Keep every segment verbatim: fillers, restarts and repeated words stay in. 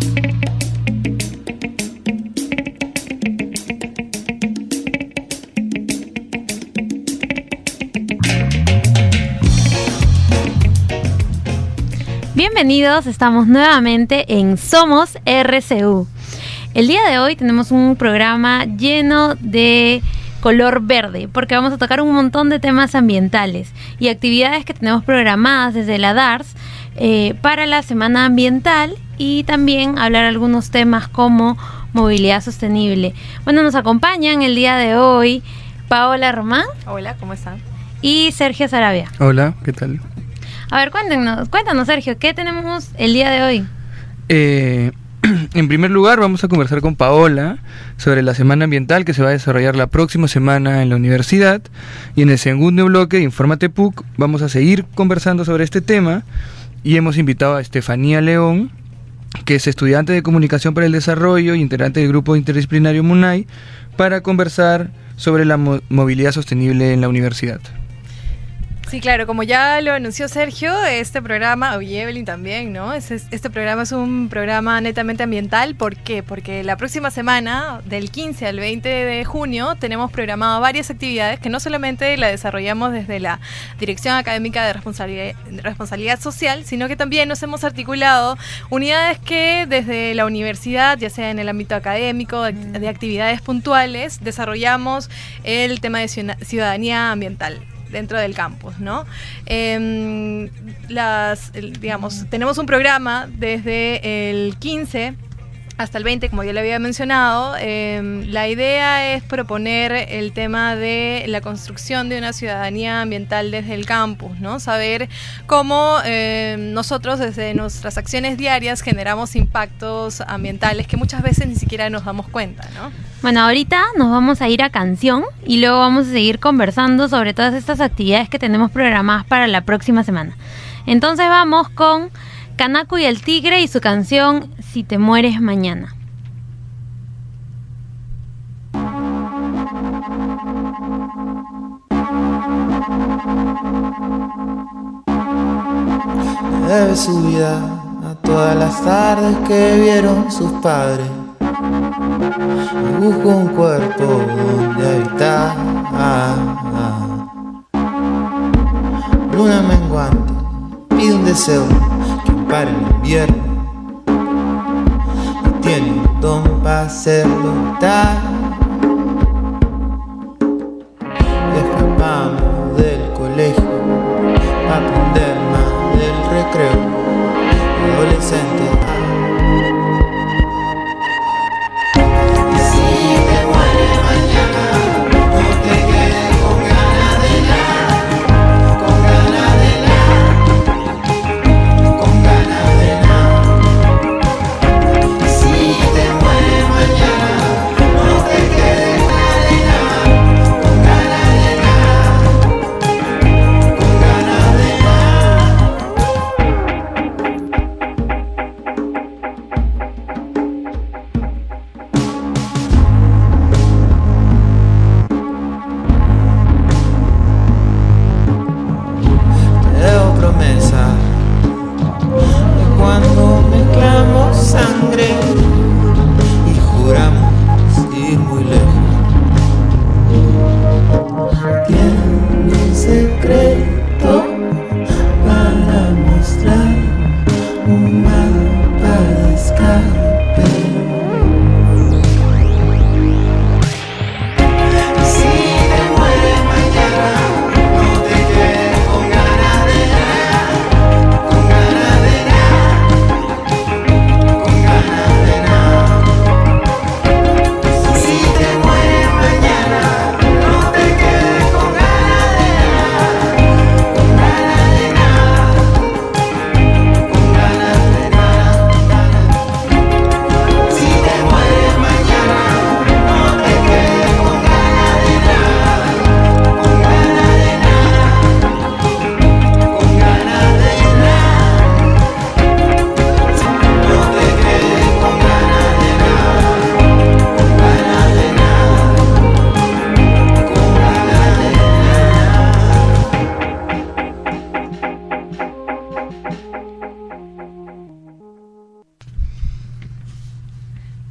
Bienvenidos, estamos nuevamente en Somos R C U. El día de hoy tenemos un programa lleno de color verde, porque vamos a tocar un montón de temas ambientales y actividades que tenemos programadas desde la D A R S eh, para la Semana Ambiental, y también hablar algunos temas como movilidad sostenible. Bueno, nos acompañan el día de hoy Paola Román. Hola, ¿cómo están? Y Sergio Sarabia. Hola, ¿qué tal? A ver, cuéntenos, cuéntanos, Sergio, ¿qué tenemos el día de hoy? Eh, en primer lugar, vamos a conversar con Paola sobre la Semana Ambiental que se va a desarrollar la próxima semana en la universidad. Y en el segundo bloque de Infórmate P U C vamos a seguir conversando sobre este tema, y hemos invitado a Estefanía León, que es estudiante de Comunicación para el Desarrollo y integrante del grupo interdisciplinario MUNAI, para conversar sobre la mo- movilidad sostenible en la universidad. Sí, claro, como ya lo anunció Sergio, este programa, y Evelyn también, ¿no? Este, este programa es un programa netamente ambiental. ¿Por qué? Porque la próxima semana, del quince al veinte de junio, tenemos programado varias actividades que no solamente la desarrollamos desde la Dirección Académica de Responsabilidad, Responsabilidad Social, sino que también nos hemos articulado unidades que desde la universidad, ya sea en el ámbito académico, de, de actividades puntuales, desarrollamos el tema de ciudadanía ambiental dentro del campus, ¿no? Eh, las, digamos, tenemos un programa desde el quince hasta el veinte, como ya le había mencionado. Eh, la idea es proponer el tema de la construcción de una ciudadanía ambiental desde el campus, ¿no? Saber cómo eh, nosotros desde nuestras acciones diarias generamos impactos ambientales que muchas veces ni siquiera nos damos cuenta, ¿no? Bueno, ahorita nos vamos a ir a canción y luego vamos a seguir conversando sobre todas estas actividades que tenemos programadas para la próxima semana. Entonces vamos con Kanaku y el Tigre y su canción Si te mueres mañana. Le debe su vida a todas las tardes que vieron sus padres. Y busco un cuerpo donde habitar. Luna menguante, pide un deseo que pare el invierno. Y tiene un don para hacerlo tal. Escapamos del colegio a aprender más del recreo. Adolescente. No te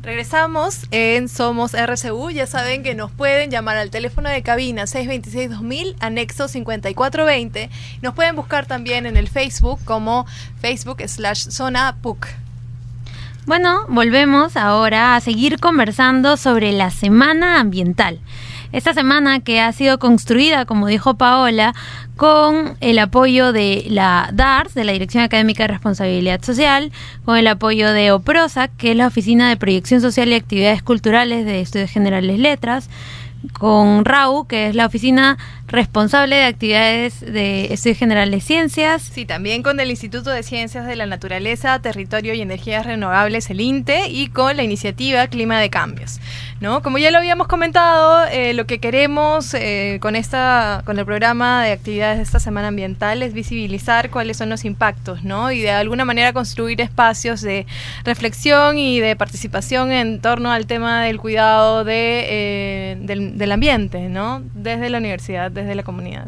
Regresamos en Somos R C U. Ya saben que nos pueden llamar al teléfono de cabina seis dos seis dos mil, anexo cincuenta y cuatro veinte. Nos pueden buscar también en el Facebook como Facebook slash Zona P U C. Bueno, volvemos ahora a seguir conversando sobre la Semana Ambiental. Esta semana que ha sido construida, como dijo Paola, con el apoyo de la D A R S, de la Dirección Académica de Responsabilidad Social, con el apoyo de OPROSA, que es la Oficina de Proyección Social y Actividades Culturales de Estudios Generales Letras, con R A U, que es la Oficina Responsable de Actividades de Estudios Generales Ciencias. Sí, también con el Instituto de Ciencias de la Naturaleza, Territorio y Energías Renovables, el INTE, y con la iniciativa Clima de Cambios, ¿no? Como ya lo habíamos comentado, eh, lo que queremos eh, con esta, con el programa de actividades de esta Semana Ambiental es visibilizar cuáles son los impactos, ¿no? Y de alguna manera construir espacios de reflexión y de participación en torno al tema del cuidado de, eh, del, del ambiente, ¿no? Desde la universidad, desde la comunidad.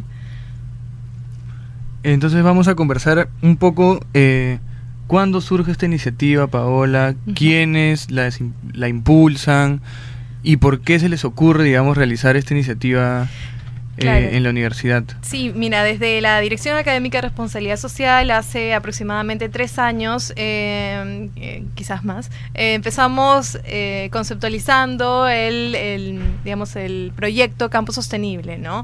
Entonces vamos a conversar un poco eh, cuándo surge esta iniciativa, Paola, uh-huh. quiénes la, la impulsan y por qué se les ocurre, digamos, realizar esta iniciativa eh, claro. en la universidad. Sí, mira, desde la Dirección Académica de Responsabilidad Social hace aproximadamente tres años, eh, eh, quizás más, eh, empezamos eh, conceptualizando el, el, digamos, el proyecto Campo Sostenible, ¿no?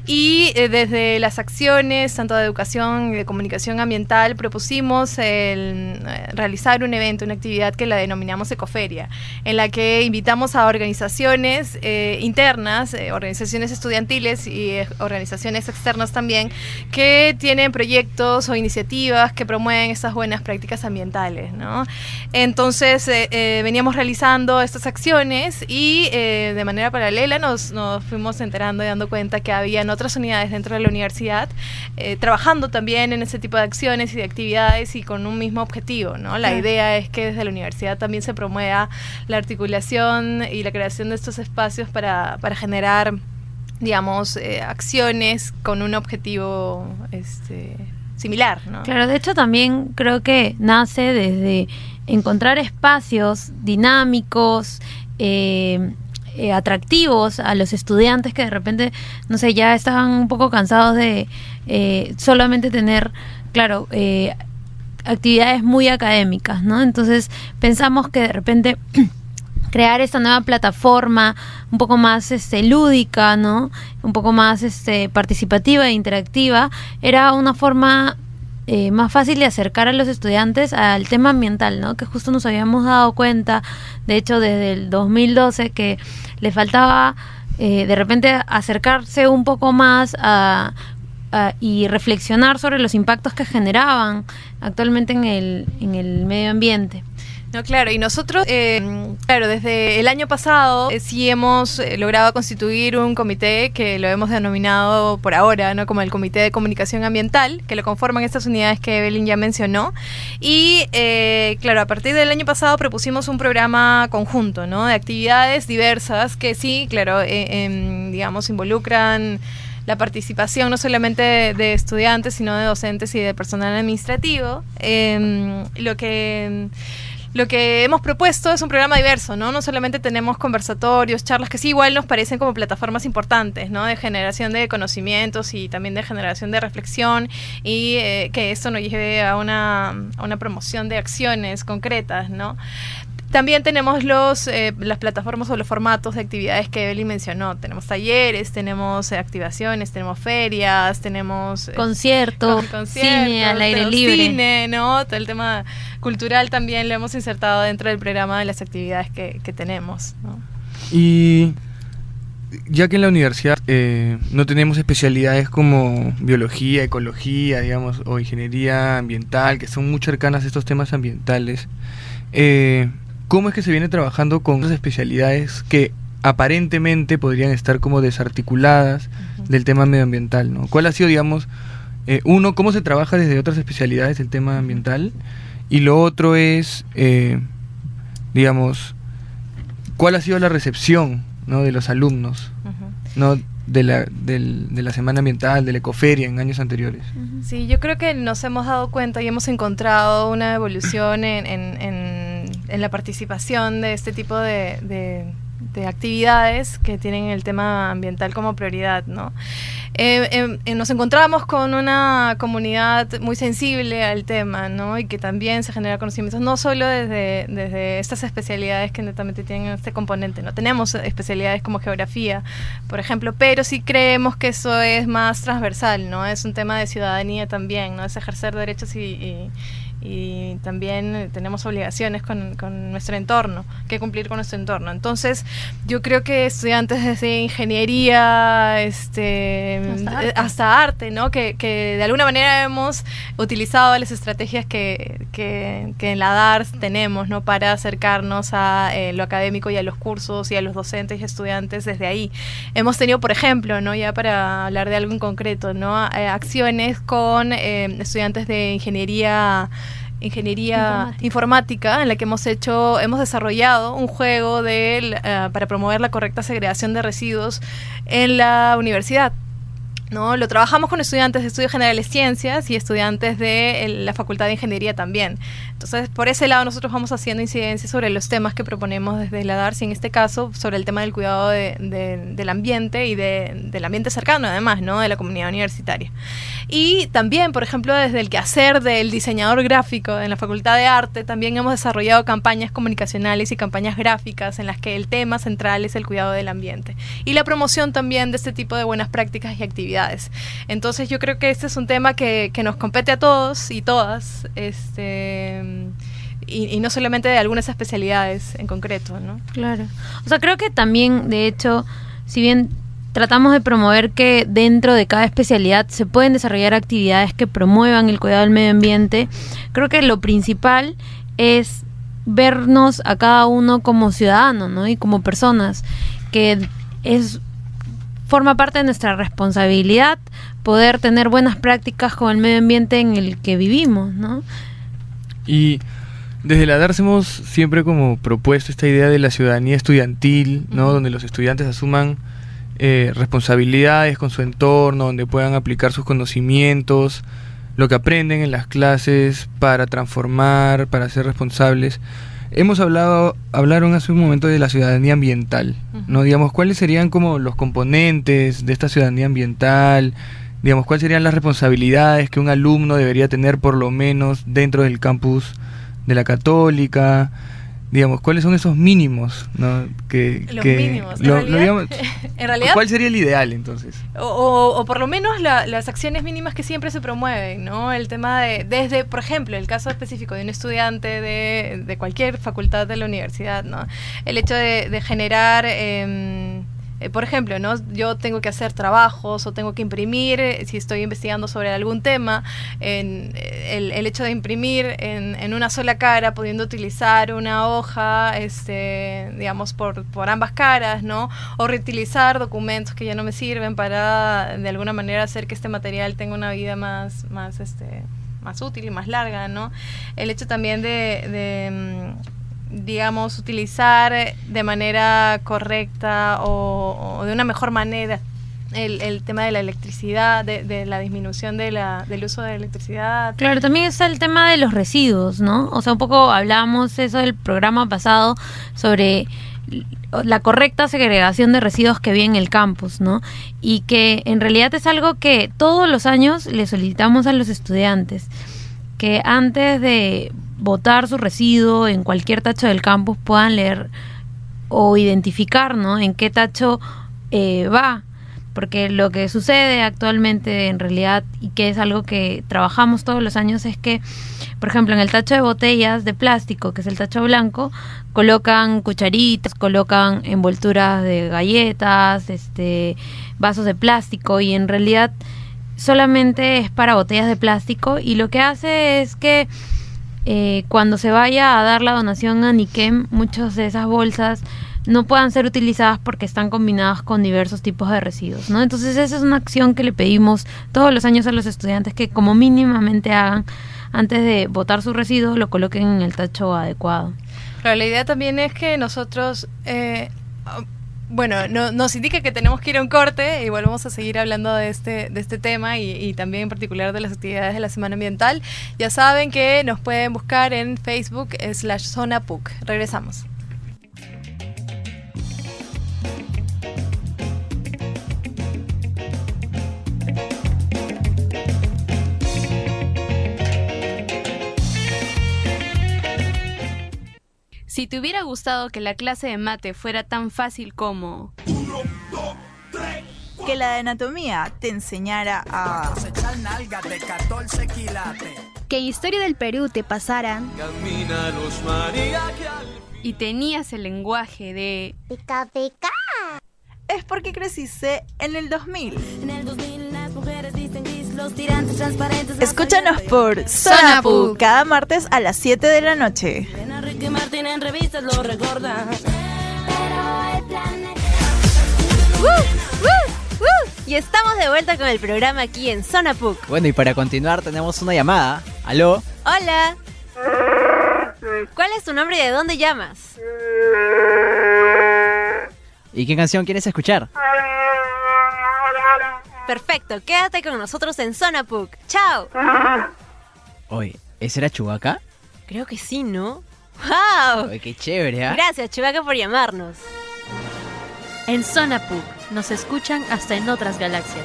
Y eh, desde las acciones, tanto de educación y de comunicación ambiental, propusimos el, eh, realizar un evento, una actividad que la denominamos Ecoferia, en la que invitamos a organizaciones eh, internas, eh, organizaciones estudiantiles y y organizaciones externas también, que tienen proyectos o iniciativas que promueven estas buenas prácticas ambientales, ¿no? Entonces, eh, eh, veníamos realizando estas acciones y eh, de manera paralela nos, nos fuimos enterando y dando cuenta que habían otras unidades dentro de la universidad eh, trabajando también en ese tipo de acciones y de actividades y con un mismo objetivo, ¿no? La Claro. idea es que desde la universidad también se promueva la articulación y la creación de estos espacios para, para generar, digamos, eh, acciones con un objetivo este, similar, ¿no? Claro, de hecho también creo que nace desde encontrar espacios dinámicos, eh, eh, atractivos a los estudiantes que de repente, no sé, ya estaban un poco cansados de eh, solamente tener, claro, eh, actividades muy académicas, ¿no? Entonces pensamos que de repente crear esta nueva plataforma un poco más este lúdica, ¿no? Un poco más este participativa e interactiva, era una forma eh, más fácil de acercar a los estudiantes al tema ambiental, ¿no? Que justo nos habíamos dado cuenta, de hecho desde el dos mil doce, que le faltaba eh, de repente acercarse un poco más a, a y reflexionar sobre los impactos que generaban actualmente en el en el medio ambiente. No, claro, y nosotros, eh, claro, desde el año pasado eh, sí hemos eh, logrado constituir un comité que lo hemos denominado por ahora, ¿no? Como el Comité de Comunicación Ambiental, que lo conforman estas unidades que Evelyn ya mencionó. Y, eh, claro, a partir del año pasado propusimos un programa conjunto, ¿no? De actividades diversas que sí, claro, eh, eh, digamos, involucran la participación no solamente de, de estudiantes, sino de docentes y de personal administrativo. Eh, lo que... Lo que hemos propuesto es un programa diverso, ¿no? No solamente tenemos conversatorios, charlas, que sí igual nos parecen como plataformas importantes, ¿no? De generación de conocimientos y también de generación de reflexión y eh, que esto nos lleve a una, a una promoción de acciones concretas, ¿no? También tenemos los eh, las plataformas o los formatos de actividades que Evelyn mencionó. Tenemos talleres, tenemos eh, activaciones, tenemos ferias, tenemos eh, conciertos, cine al aire libre. Cine, ¿no? Todo el tema cultural también lo hemos insertado dentro del programa de las actividades que, que tenemos, ¿no? Y ya que en la universidad eh, no tenemos especialidades como biología, ecología, digamos, o ingeniería ambiental, que son muy cercanas a estos temas ambientales, eh, ¿cómo es que se viene trabajando con esas especialidades que aparentemente podrían estar como desarticuladas uh-huh. del tema medioambiental, ¿no? ¿Cuál ha sido, digamos, eh, uno, cómo se trabaja desde otras especialidades del tema ambiental? Y lo otro es, eh, digamos, ¿cuál ha sido la recepción, ¿no? de los alumnos, uh-huh. ¿no? de la del, de la Semana Ambiental, de la Ecoferia en años anteriores? Sí, yo creo que nos hemos dado cuenta y hemos encontrado una evolución en, en, en en la participación de este tipo de, de, de actividades que tienen el tema ambiental como prioridad, ¿no? Eh, eh, nos encontramos con una comunidad muy sensible al tema, ¿no? Y que también se genera conocimientos, no solo desde, desde estas especialidades que netamente tienen este componente, ¿no? Tenemos especialidades como geografía, por ejemplo, pero sí creemos que eso es más transversal, ¿no? Es un tema de ciudadanía también, ¿no? Es ejercer derechos y, y y también tenemos obligaciones con, con nuestro entorno, que cumplir con nuestro entorno. Entonces, yo creo que estudiantes desde ingeniería este, hasta arte, hasta arte ¿no? Que, que de alguna manera hemos utilizado las estrategias que, que, que en la D A R S tenemos, ¿no? Para acercarnos a eh, lo académico y a los cursos y a los docentes y estudiantes desde ahí. Hemos tenido, por ejemplo, ¿no? Ya para hablar de algo en concreto, ¿no? Eh, acciones con eh, estudiantes de ingeniería ingeniería informática. informática en la que hemos hecho hemos desarrollado un juego de uh, para promover la correcta segregación de residuos en la universidad, ¿no? Lo trabajamos con estudiantes de Estudios Generales Ciencias y estudiantes de el, la Facultad de Ingeniería también. Entonces, por ese lado nosotros vamos haciendo incidencia sobre los temas que proponemos desde la D A R S y en este caso sobre el tema del cuidado de, de, del ambiente y de, del ambiente cercano además, ¿no? De la comunidad universitaria. Y también, por ejemplo, desde el quehacer del diseñador gráfico en la Facultad de Arte, también hemos desarrollado campañas comunicacionales y campañas gráficas en las que el tema central es el cuidado del ambiente y la promoción también de este tipo de buenas prácticas y actividades. Entonces yo creo que este es un tema que, que nos compete a todos y todas, este y, y no solamente de algunas especialidades en concreto, ¿no? Claro. O sea, creo que también, de hecho, si bien tratamos de promover que dentro de cada especialidad se pueden desarrollar actividades que promuevan el cuidado del medio ambiente, creo que lo principal es vernos a cada uno como ciudadano, ¿no? Y como personas, que es forma parte de nuestra responsabilidad poder tener buenas prácticas con el medio ambiente en el que vivimos, ¿no? Y desde la D A R S hemos siempre como propuesto esta idea de la ciudadanía estudiantil, ¿no? Uh-huh. Donde los estudiantes asuman eh, responsabilidades con su entorno, donde puedan aplicar sus conocimientos, lo que aprenden en las clases para transformar, para ser responsables. Hemos hablado, hablaron hace un momento de la ciudadanía ambiental, ¿no? Digamos, ¿cuáles serían como los componentes de esta ciudadanía ambiental? Digamos, ¿cuáles serían las responsabilidades que un alumno debería tener por lo menos dentro del campus de la Católica? Digamos, ¿cuáles son esos mínimos, ¿no? Que, Los que mínimos, lo, en, realidad, lo digamos, en realidad... ¿Cuál sería el ideal, entonces? O, o, o por lo menos la, las acciones mínimas que siempre se promueven, ¿no? El tema de, desde, por ejemplo, el caso específico de un estudiante de, de cualquier facultad de la universidad, ¿no? El hecho de, de generar... Eh, Eh, por ejemplo, ¿no? Yo tengo que hacer trabajos o tengo que imprimir, eh, si estoy investigando sobre algún tema, en, el, el hecho de imprimir en, en una sola cara, pudiendo utilizar una hoja, este, digamos, por, por ambas caras, ¿no? O reutilizar documentos que ya no me sirven para, de alguna manera, hacer que este material tenga una vida más, más, este, más útil y más larga, ¿no? El hecho también de... de digamos, utilizar de manera correcta o, o de una mejor manera el, el tema de la electricidad, de, de la disminución de la, del uso de electricidad. Claro, también está el tema de los residuos, ¿no? O sea, un poco hablábamos eso del programa pasado sobre la correcta segregación de residuos que había en el campus, ¿no? Y que en realidad es algo que todos los años le solicitamos a los estudiantes, que antes de botar su residuo en cualquier tacho del campus puedan leer o identificar, ¿no? En qué tacho eh, va, porque lo que sucede actualmente en realidad, y que es algo que trabajamos todos los años, es que, por ejemplo, en el tacho de botellas de plástico, que es el tacho blanco, colocan cucharitas, colocan envolturas de galletas, este, vasos de plástico, y en realidad solamente es para botellas de plástico, y lo que hace es que Eh, cuando se vaya a dar la donación a Niquem, muchas de esas bolsas no puedan ser utilizadas porque están combinadas con diversos tipos de residuos, ¿no? Entonces esa es una acción que le pedimos todos los años a los estudiantes, que como mínimamente hagan antes de botar sus residuos, lo coloquen en el tacho adecuado. Pero la idea también es que nosotros eh, bueno, no, nos indica que tenemos que ir a un corte y volvemos a seguir hablando de este, de este tema y, y también en particular de las actividades de la Semana Ambiental. Ya saben que nos pueden buscar en Facebook slash Zona P U C. Regresamos. Si te hubiera gustado que la clase de mate fuera tan fácil como... que la de anatomía te enseñara a... que historia del Perú te pasara... y tenías el lenguaje de... Pica, pica. Es porque creciste en el dos mil. En el dos mil las mujeres dicen gris, los tirantes transparentes... Escúchanos por Zona P U C cada martes a las siete de la noche. Enrique Martín en revistas lo recuerda. Pero el planeta... ¡Uh! ¡Uh! ¡Uh! Y estamos de vuelta con el programa aquí en Zona P U C. Bueno, y para continuar tenemos una llamada. ¿Aló? Hola. ¿Cuál es tu nombre y de dónde llamas? ¿Y qué canción quieres escuchar? Perfecto, quédate con nosotros en Zona P U C. ¡Chao! Oye, ¿ese era Chewbacca? Creo que sí, ¿no? ¡Wow! Oye, qué chévere, ¿eh? Gracias, Chewbacca, por llamarnos. En Zona P U C nos escuchan hasta en otras galaxias.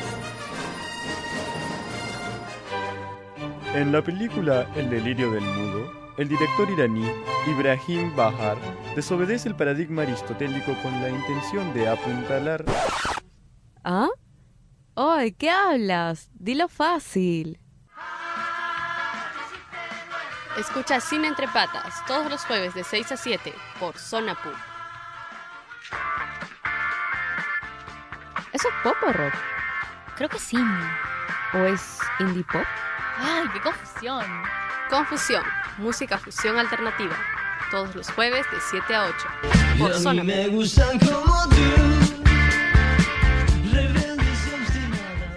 En la película El delirio del mudo, el director iraní Ibrahim Bahar desobedece el paradigma aristotélico con la intención de apuntalar... ¿Ah? ¡Ay, qué hablas! Dilo fácil. Escucha Cine Entre Patas todos los jueves de seis a siete por Zona P U C. ¿Eso es pop o rock? Creo que sí. ¿O es indie pop? ¡Ay, qué confusión! Confusión, música fusión alternativa. Todos los jueves de siete a ocho por Zona P U C. Me gustan como tú. Rebelde y obstinada.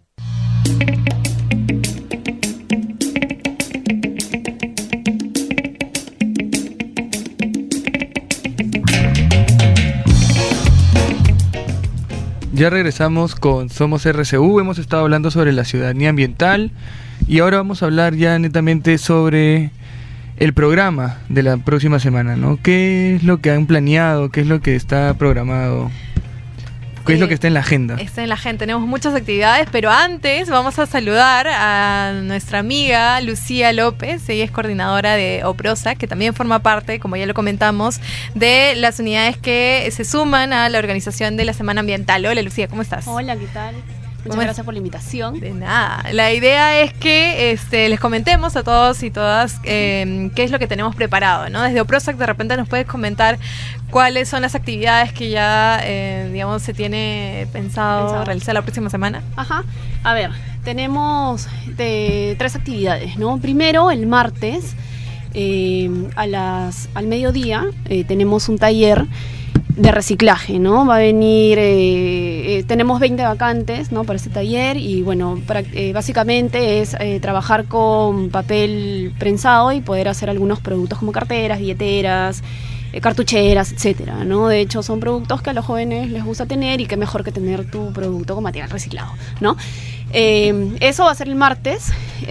Ya regresamos con Somos R C U, hemos estado hablando sobre la ciudadanía ambiental y ahora vamos a hablar ya netamente sobre el programa de la próxima semana, ¿no? ¿Qué es lo que han planeado? ¿Qué es lo que está programado? ¿Qué eh, es lo que está en la agenda? Está en la agenda, tenemos muchas actividades, pero antes vamos a saludar a nuestra amiga Lucía López. Ella es coordinadora de OPROSAC, que también forma parte, como ya lo comentamos, de las unidades que se suman a la organización de la Semana Ambiental. Hola Lucía, ¿cómo estás? Hola, ¿qué tal? Muchas gracias por la invitación. De nada. La idea es que este, les comentemos a todos y todas eh, qué es lo que tenemos preparado, ¿no? Desde OPROSAC de repente nos puedes comentar cuáles son las actividades que ya, eh, digamos, se tiene pensado, pensado realizar la próxima semana. Ajá. A ver, tenemos de, tres actividades, ¿no? Primero, el martes, eh, a las, al mediodía, eh, tenemos un taller de reciclaje, ¿no? Va a venir, eh, eh, tenemos veinte vacantes, ¿no? Para este taller y bueno, para, eh, básicamente es eh, trabajar con papel prensado y poder hacer algunos productos como carteras, billeteras, eh, cartucheras, etcétera, ¿no? De hecho son productos que a los jóvenes les gusta tener y qué mejor que tener tu producto con material reciclado, ¿no? Eh, eso va a ser el martes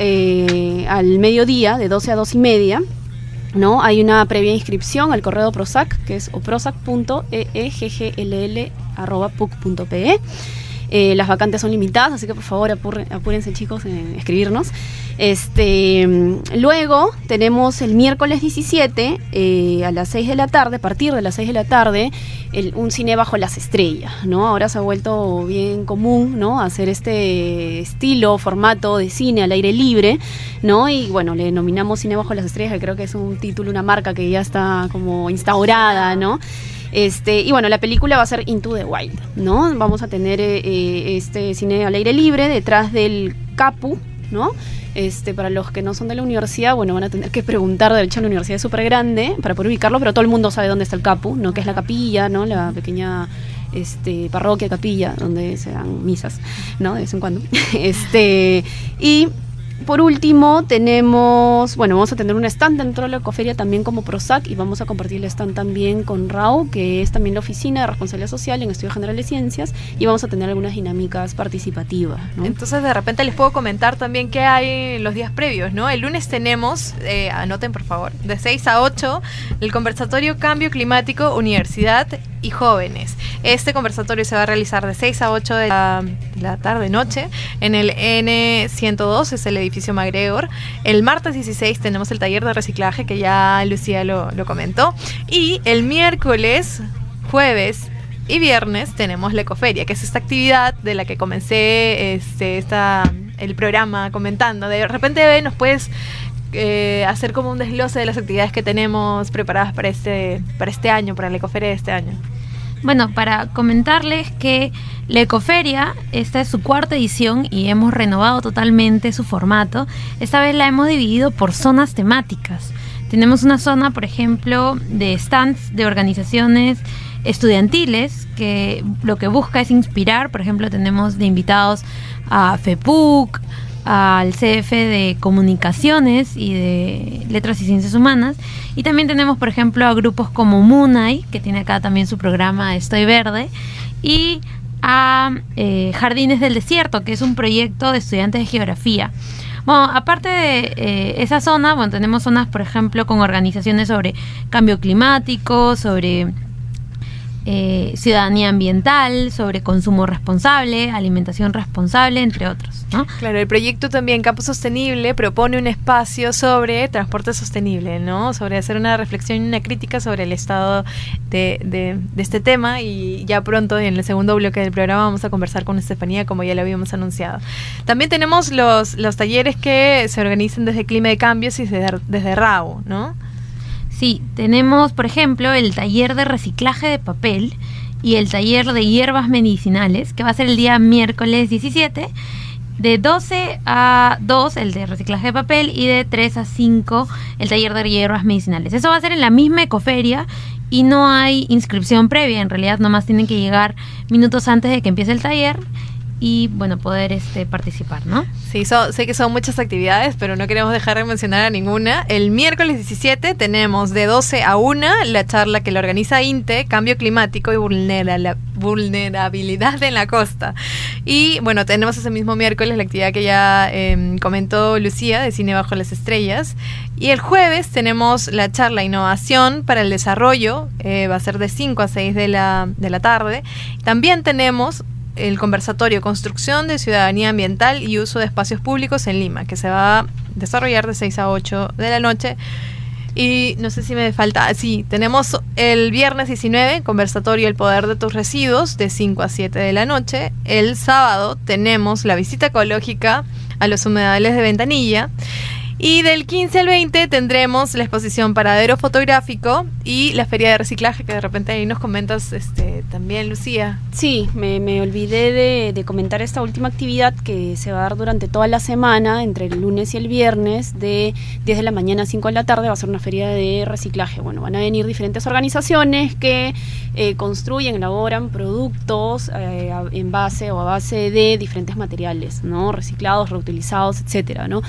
eh, al mediodía de doce a dos y media. ¿No? Hay una previa inscripción al correo de OPROSAC, que es oprosac punto eeggll arroba puc punto pe. Eh, las vacantes son limitadas, así que por favor apurren, apúrense chicos en escribirnos. Este, luego tenemos el miércoles diecisiete eh, a las seis de la tarde, a partir de las seis de la tarde, el, un cine bajo las estrellas, ¿no? Ahora se ha vuelto bien común, ¿no? Hacer este estilo, formato de cine al aire libre, ¿no? Y bueno, le denominamos Cine bajo las estrellas, que creo que es un título, una marca que ya está como instaurada, ¿no? Este, y bueno, la película va a ser Into the Wild, ¿no? Vamos a tener eh, este cine al aire libre detrás del Capu, ¿no? Este, para los que no son de la universidad, bueno, van a tener que preguntar. De hecho, la universidad es súper grande para poder ubicarlo, pero todo el mundo sabe dónde está el Capu, ¿no? Que es la capilla, ¿no? La pequeña este, parroquia, capilla, donde se dan misas, ¿no? De vez en cuando. Este, y por último tenemos, bueno, vamos a tener un stand dentro de la Ecoferia también como PROSAC y vamos a compartir el stand también con R A U, que es también la Oficina de Responsabilidad Social en Estudios Generales de Ciencias, y vamos a tener algunas dinámicas participativas, ¿no? Entonces de repente les puedo comentar también qué hay los días previos, ¿no? El lunes tenemos, eh, anoten por favor, de seis a ocho, el conversatorio Cambio Climático, Universidad y Jóvenes. Este conversatorio se va a realizar de seis a ocho de la, de la tarde-noche en el N ciento dos, es el edificio MacGregor. El martes dieciséis tenemos el taller de reciclaje, que ya Lucía lo, lo comentó. Y el miércoles, jueves y viernes tenemos la Ecoferia, que es esta actividad de la que comencé este, esta, el programa comentando. De repente nos puedes eh, hacer como un desglose de las actividades que tenemos preparadas para este, para este año, para la Ecoferia de este año. Bueno, para comentarles que la Ecoferia, esta es su cuarta edición y hemos renovado totalmente su formato. Esta vez la hemos dividido por zonas temáticas. Tenemos una zona, por ejemplo, de stands de organizaciones estudiantiles, que lo que busca es inspirar. Por ejemplo, tenemos de invitados a FEPUC, al C F de Comunicaciones y de Letras y Ciencias Humanas, y también tenemos, por ejemplo, a grupos como Munay, que tiene acá también su programa Estoy Verde, y a eh, Jardines del Desierto, que es un proyecto de estudiantes de geografía. Bueno, aparte de eh, esa zona, bueno, tenemos zonas, por ejemplo, con organizaciones sobre cambio climático, sobre Eh, ciudadanía ambiental, sobre consumo responsable, alimentación responsable, entre otros, ¿no? Claro, el proyecto también Campus Sostenible propone un espacio sobre transporte sostenible, ¿no? Sobre hacer una reflexión y una crítica sobre el estado de, de, de este tema, y ya pronto en el segundo bloque del programa vamos a conversar con Estefanía, como ya lo habíamos anunciado. También tenemos los, los talleres que se organizan desde Clima de Cambios y desde, desde R A U, ¿no? Sí, tenemos, por ejemplo, el taller de reciclaje de papel y el taller de hierbas medicinales, que va a ser el día miércoles diecisiete, de doce a dos el de reciclaje de papel y de tres a cinco el taller de hierbas medicinales. Eso va a ser en la misma Ecoferia y no hay inscripción previa. En realidad nomás tienen que llegar minutos antes de que empiece el taller y, bueno, poder este participar, ¿no? Sí, so, sé que son muchas actividades, pero no queremos dejar de mencionar a ninguna. El miércoles diecisiete tenemos de doce a una la charla que la organiza INTE, Cambio Climático y vulnera, la Vulnerabilidad en la Costa. Y, bueno, tenemos ese mismo miércoles la actividad que ya eh, comentó Lucía, de Cine Bajo las Estrellas. Y el jueves tenemos la charla Innovación para el Desarrollo, eh, va a ser de cinco a seis de la, de la tarde. También tenemos el conversatorio Construcción de Ciudadanía Ambiental y Uso de Espacios Públicos en Lima, que se va a desarrollar de seis a ocho de la noche. Y no sé si me falta, sí, tenemos el viernes diecinueve, conversatorio El Poder de tus Residuos, de cinco a siete de la noche. El sábado tenemos la visita ecológica a los humedales de Ventanilla. Y del quince al veinte tendremos la exposición Paradero Fotográfico y la Feria de Reciclaje, que de repente ahí nos comentas este, también, Lucía. Sí, me, me olvidé de, de comentar esta última actividad que se va a dar durante toda la semana, entre el lunes y el viernes, de diez de la mañana a cinco de la tarde. Va a ser una feria de reciclaje. Bueno, van a venir diferentes organizaciones que eh, construyen, elaboran productos eh, a, en base o a base de diferentes materiales, ¿no? Reciclados, reutilizados, etcétera, ¿no?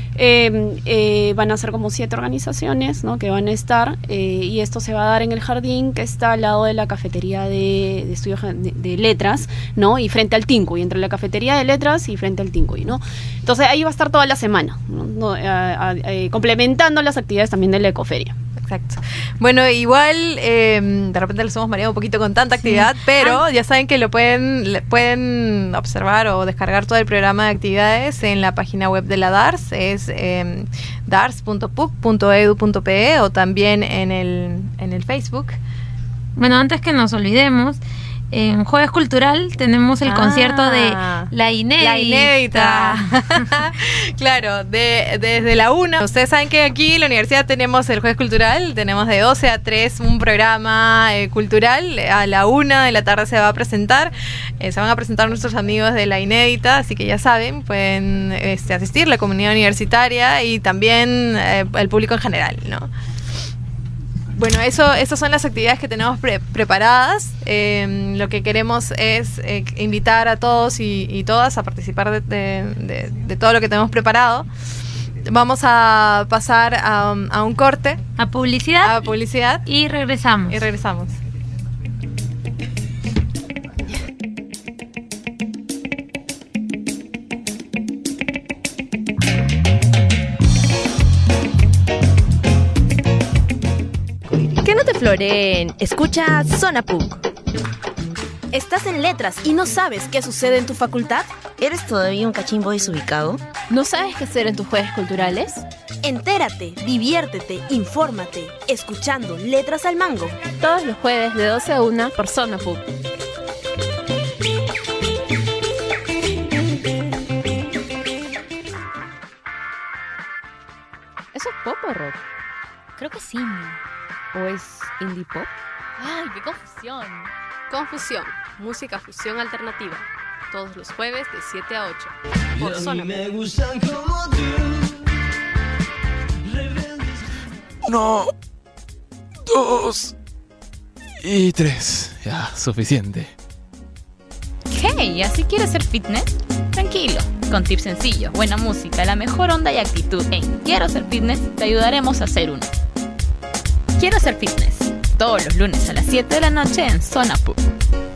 Eh, eh, van a ser como siete organizaciones, ¿no?, que van a estar, eh, y esto se va a dar en el jardín que está al lado de la cafetería de, de estudios de, de letras, ¿no?, y frente al Tincuy, entre la cafetería de letras y frente al Tincuy, ¿no? Entonces ahí va a estar toda la semana, ¿no? No, a, a, eh, complementando las actividades también de la Ecoferia. Exacto. Bueno, igual eh, de repente les hemos mareado un poquito con tanta actividad, sí. pero ah. ya saben que lo pueden pueden observar o descargar todo el programa de actividades en la página web de la D A R S, es eh, dars punto puc punto edu punto pe o también en el, en el Facebook. Bueno, antes que nos olvidemos, en Jueves Cultural tenemos el ah, concierto de La Inédita. La Inédita. Claro, de, desde la una. Ustedes saben que aquí en la universidad tenemos el Jueves Cultural, tenemos de doce a tres un programa eh, cultural. A la una de la tarde se va a presentar, eh, se van a presentar nuestros amigos de La Inédita, así que ya saben, pueden este, asistir la comunidad universitaria y también eh, el público en general, ¿no? bueno, eso, esas son las actividades que tenemos pre- preparadas. Eh, lo que queremos es eh, invitar a todos y, y todas a participar de, de, de, de todo lo que tenemos preparado. Vamos a pasar a, a un corte. A publicidad. A publicidad. Y regresamos. Y regresamos. Que no te floreen, escucha Zona P U C. ¿Estás en letras y no sabes qué sucede en tu facultad? ¿Eres todavía un cachimbo desubicado? ¿No sabes qué hacer en tus jueves culturales? Entérate, diviértete, infórmate, escuchando Letras al Mango. Todos los jueves de doce a una por Zona P U C. ¿Eso es pop o rock? Creo que sí. ¿O es indie pop? ¡Ay, qué confusión! Confusión, música fusión alternativa. Todos los jueves de siete a ocho. Por Zona P U C. Uno, dos y tres. Ya, suficiente. Hey, ¿así quieres ser fitness? Tranquilo, con tips sencillos, buena música, la mejor onda y actitud en Quiero Ser Fitness, te ayudaremos a ser uno. Quiero Ser Fitness, todos los lunes a las siete de la noche en Zona P U C.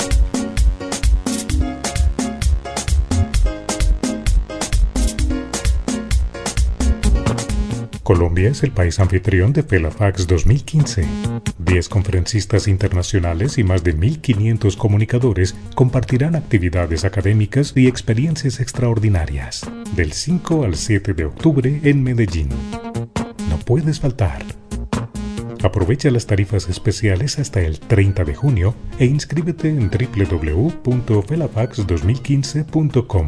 Colombia es el país anfitrión de FELAFAX dos mil quince. diez conferencistas internacionales y más de mil quinientos comunicadores compartirán actividades académicas y experiencias extraordinarias. Del cinco al siete de octubre en Medellín. No puedes faltar. Aprovecha las tarifas especiales hasta el treinta de junio e inscríbete en doble u doble u doble u punto felafax dos mil quince punto com.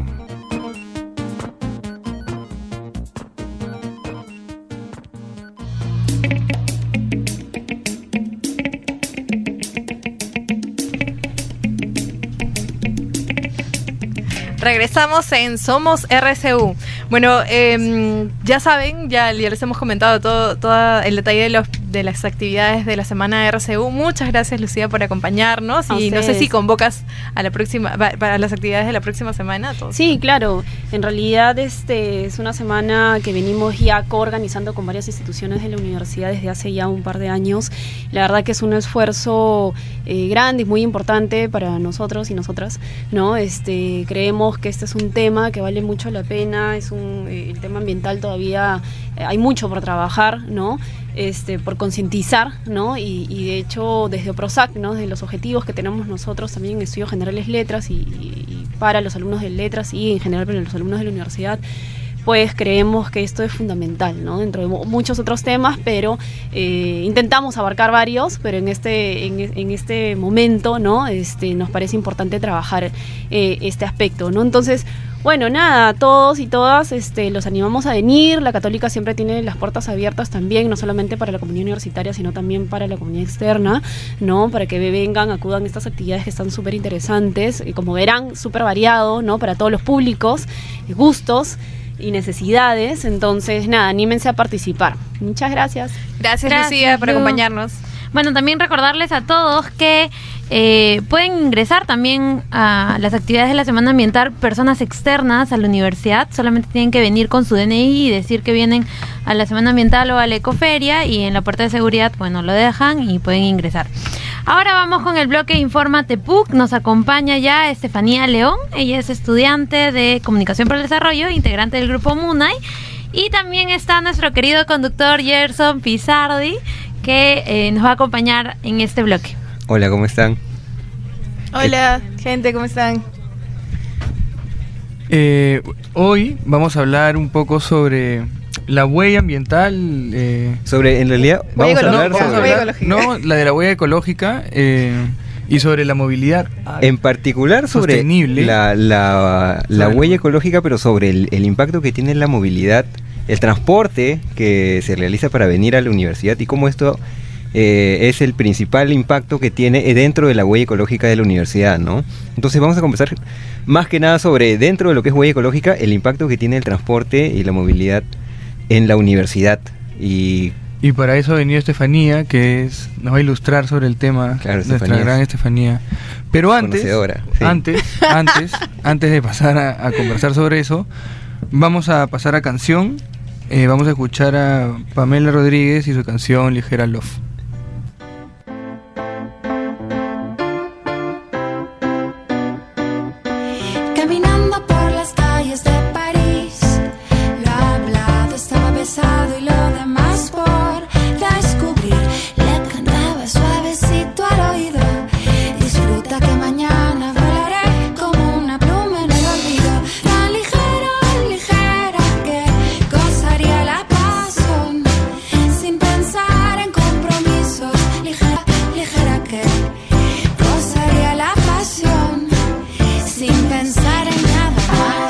Regresamos en Somos R C U. Bueno, eh, ya saben, ya, ya les hemos comentado todo, todo el detalle de, los, de las actividades de la semana R C U. Muchas gracias, Lucía, por acompañarnos. A y no sé ustedes. si convocas a la próxima, para las actividades de la próxima semana. Todos. Sí, claro. En realidad este es una semana que venimos ya coorganizando con varias instituciones de la universidad desde hace ya un par de años. La verdad que es un esfuerzo eh, grande y muy importante para nosotros y nosotras, ¿no? Este, creemos que este es un tema que vale mucho la pena, es un, eh, el tema ambiental todavía eh, hay mucho por trabajar, ¿no? Este, por concientizar, ¿no? Y, y de hecho desde OPROSAC, ¿no? De los objetivos que tenemos nosotros también en Estudios Generales Letras y, y, y para los alumnos de Letras y en general para los alumnos de la universidad, pues creemos que esto es fundamental, ¿no? Dentro de muchos otros temas, pero eh, intentamos abarcar varios, pero en este, en, en este momento, ¿no? Este, nos parece importante trabajar eh, este aspecto, ¿no? Entonces, bueno, nada, todos y todas este, los animamos a venir. La Católica siempre tiene las puertas abiertas también, no solamente para la comunidad universitaria, sino también para la comunidad externa, ¿no? Para que vengan, acudan a estas actividades que están súper interesantes, y como verán, súper variado, ¿no? Para todos los públicos, gustos y necesidades. Entonces, nada, anímense a participar. Muchas gracias. Gracias, Gracias, Lucía, por Lu. acompañarnos. Bueno, también recordarles a todos que eh, pueden ingresar también a las actividades de la Semana Ambiental personas externas a la universidad. Solamente tienen que venir con su D N I y decir que vienen a la Semana Ambiental o a la Ecoferia, y en la puerta de seguridad, bueno, lo dejan y pueden ingresar. Ahora vamos con el bloque Infórmate P U C. Nos acompaña ya Estefanía León. Ella es estudiante de Comunicación para el Desarrollo, integrante del grupo MUNAI. Y también está nuestro querido conductor Gerson Pizardi, que eh, nos va a acompañar en este bloque. Hola, ¿cómo están? Hola, gente, ¿cómo están? Eh, hoy vamos a hablar un poco sobre la huella ambiental. Eh, sobre, en realidad, vamos a hablar no, sobre... hablar, no, la de la huella ecológica eh, y sobre la movilidad. En particular sobre sostenible. la, la, la Sobre huella ecológica, pero sobre el, el impacto que tiene la movilidad, el transporte que se realiza para venir a la universidad y cómo esto eh, es el principal impacto que tiene dentro de la huella ecológica de la universidad, ¿no? Entonces vamos a conversar más que nada sobre, dentro de lo que es huella ecológica, el impacto que tiene el transporte y la movilidad en la universidad y Y para eso ha venido Estefanía, que es nos va a ilustrar sobre el tema, claro, nuestra Estefanía gran Estefanía. Pero antes, sí. antes, antes, antes de pasar a, a conversar sobre eso, vamos a pasar a canción. Eh, vamos a escuchar a Pamela Rodríguez y su canción Ligera Love. Caminando por las calles de París, lo hablado estaba pesado y lo demás por descubrir. Le cantaba suavecito al oído, disfruta que mañana volaré como una pluma en el olvido. Tan ligera, ligera que gozaría la pasión sin pensar en compromisos. Ligera, ligera que gozaría la pasión sin pensar en nada más.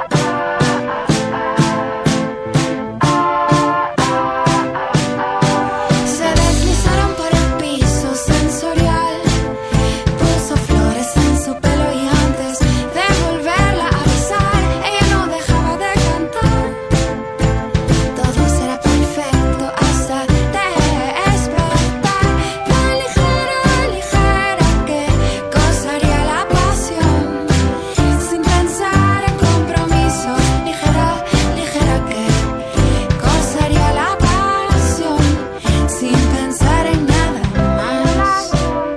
Se deslizaron por el piso sensorial, puso flores en su pelo y antes de volverla a besar, ella no dejaba de cantar. Todo será perfecto hasta despertar. Tan ligera, ligera que gozaría la pasión sin pensar en compromiso. Ligera, ligera que gozaría la pasión sin pensar en nada más.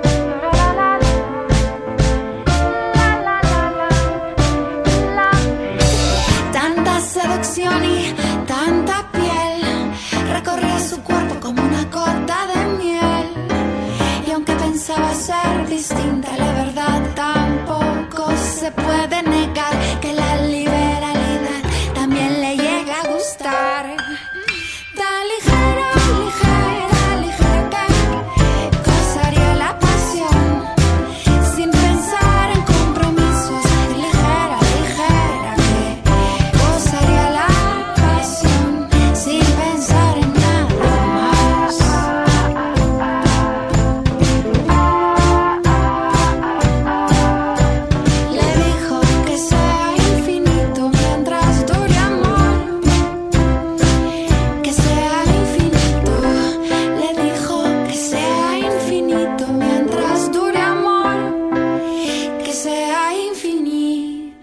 Tanta seducción y tanta piel recorría su cuerpo como una gota de miel. Y aunque pensaba ser distinta, la verdad tampoco se puede negar que la liberalidad también le llega a gustar. Tan ligera, ligera, ligera que gozaría la pasión sin pensar en compromisos. Ligera, ligera que gozaría la pasión sin pensar en nada más. Le dijo que sea infinito mientras dure amor, que sea infinito. Le dijo que sea infinito mientras dure amor, que sea infinito.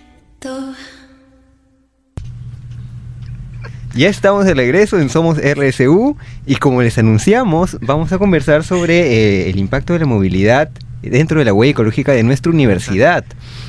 Ya estamos de regreso en Somos R S U y como les anunciamos, vamos a conversar sobre eh, el impacto de la movilidad dentro de la huella ecológica de nuestra universidad